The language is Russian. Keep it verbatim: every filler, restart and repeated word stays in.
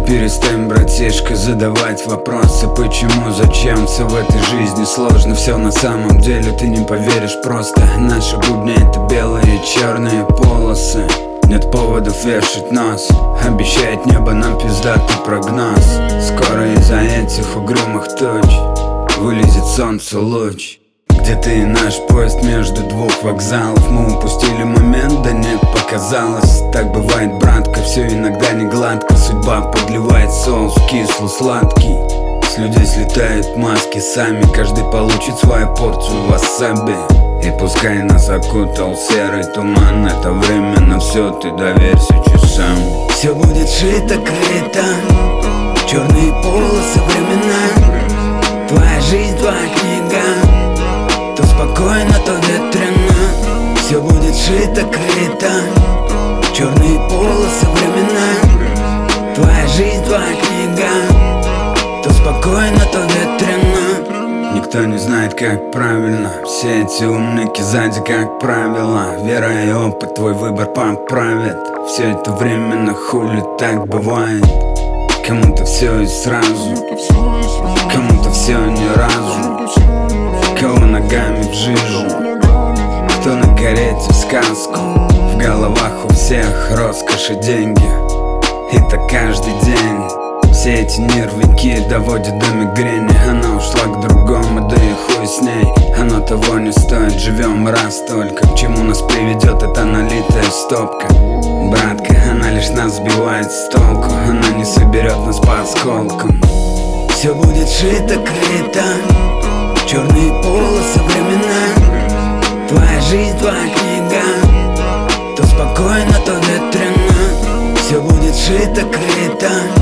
перестань, братишка, задавать вопросы. Почему, зачем, все в этой жизни сложно. Все на самом деле ты не поверишь просто. Наши будни — это белые и черные полосы. Нет поводов вешать нос. Обещает небо нам пиздатый прогноз. Скоро из-за этих угрюмых туч вылезет солнце луч. Где ты и наш поезд между двух вокзалов? Мы упустили момент, да нет, показалось. Так бывает, братка, все иногда не гладко. Судьба подливает соус кисло-сладкий. С людей слетают маски сами. Каждый получит свою порцию васаби. И пускай нас окутал серый туман, это временно все, ты доверься часам. Все будет шито-крыто, черные полосы времена. Твоя жизнь, твоя книга, то спокойно, то ветрено. Все будет шито-крыто, черные полосы времена. Твоя жизнь, твоя книга, то спокойно, то ветрено. Никто не знает, как правильно. Все эти умники сзади, как правило. Вера и опыт твой выбор поправят. Все это временно, хули так бывает. Кому-то все и сразу, кому-то все ни разу. Кого ногами в жижу, кто на карете в сказку. В головах у всех роскошь и деньги, и так каждый день. Все эти нервики доводят до мигрени. Она ушла к другому, да и хуй с ней. Оно того не стоит, живем раз только. К чему нас приведет эта налитая стопка? Братка, она лишь нас сбивает с толку. Она не соберет нас по осколкам. Все будет шито-крыто, черные полосы времена. Твоя жизнь, твоя книга, то спокойно, то ветрено. Все будет шито-крыто,